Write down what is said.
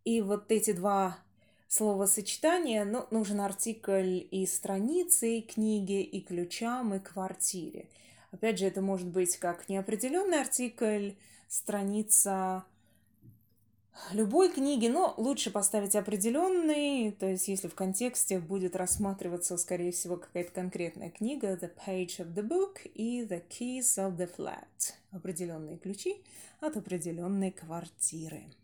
И вот эти два словосочетания, ну, нужен артикль и страницы, и книги, и ключам, и квартире. Опять же, это может быть как неопределенный артикль, страница любой книги, но лучше поставить определенный, то есть если в контексте будет рассматриваться, скорее всего, какая-то конкретная книга, the page of the book и the keys of the flat, определенные ключи от определенной квартиры.